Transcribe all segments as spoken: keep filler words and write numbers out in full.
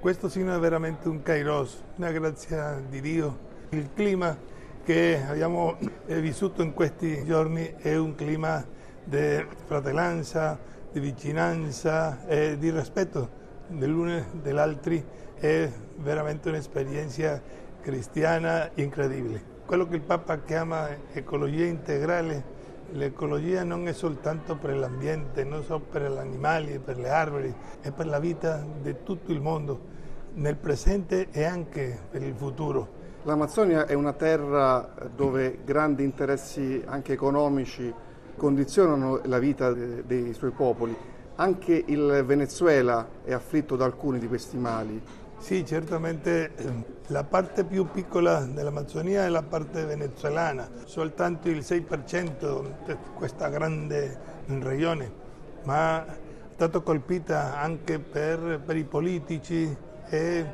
Questo segno è veramente un kairos, una grazia di Dio. Il clima che abbiamo vissuto in questi giorni è un clima di fratellanza, di vicinanza e di rispetto dell'uno e dell'altro. È veramente un'esperienza cristiana incredibile. Quello che il Papa chiama ecologia integrale, l'ecologia non è soltanto per l'ambiente, non solo per gli animali, per le alberi, è per la vita di tutto il mondo, nel presente e anche per il futuro. L'Amazzonia è una terra dove grandi interessi anche economici condizionano la vita dei suoi popoli. Anche il Venezuela è afflitto da alcuni di questi mali. Sì, certamente la parte più piccola dell'Amazzonia è la parte venezuelana, soltanto il sei per cento di questa grande regione, ma è stata colpita anche per, per i politici e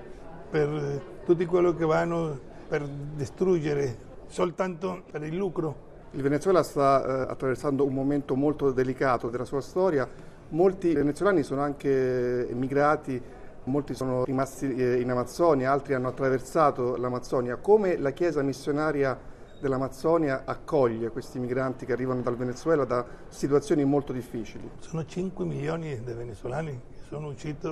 per tutti quelli che vanno per distruggere soltanto per il lucro. Il Venezuela sta eh, attraversando un momento molto delicato della sua storia. Molti venezuelani sono anche emigrati, molti sono rimasti in Amazzonia, altri hanno attraversato l'Amazzonia. Come la Chiesa missionaria dell'Amazzonia accoglie questi migranti che arrivano dal Venezuela da situazioni molto difficili? Sono cinque milioni di venezuelani che sono usciti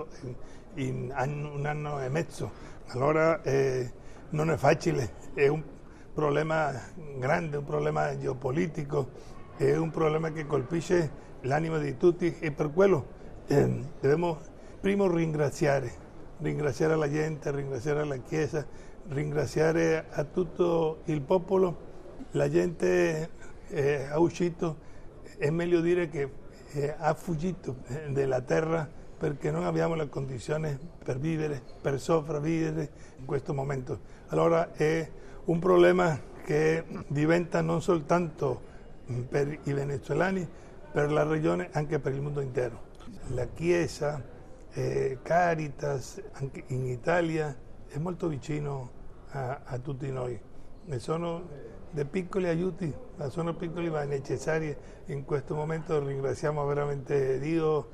in, in un anno e mezzo, allora eh, non è facile, è un problema grande, un problema geopolitico, è un problema che colpisce l'anima di tutti e per quello eh, dobbiamo primo ringraziare, ringraziare la gente, ringraziare la Chiesa, ringraziare a tutto il popolo. La gente eh, ha uscito, è meglio dire che eh, ha fuggito dalla terra perché non abbiamo le condizioni per vivere, per sopravvivere in questo momento. Allora è un problema che diventa non soltanto per i venezuelani, per la regione, anche per il mondo intero. La Chiesa, eh, Caritas, anche in Italia, è molto vicino a, a tutti noi. E sono dei piccoli aiuti, ma sono piccoli ma necessari. In questo momento ringraziamo veramente Dio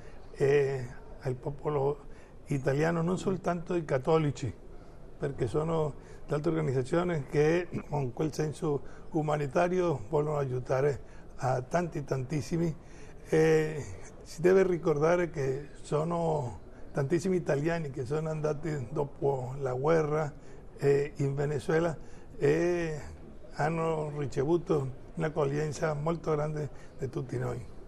e al popolo italiano, non soltanto i cattolici, perché sono altre organizzazioni che con quel senso umanitario vogliono aiutare a tanti, tantissimi. E si deve ricordare che sono tantissimi italiani che sono andati dopo la guerra eh, in Venezuela e hanno ricevuto un'accoglienza molto grande di tutti noi.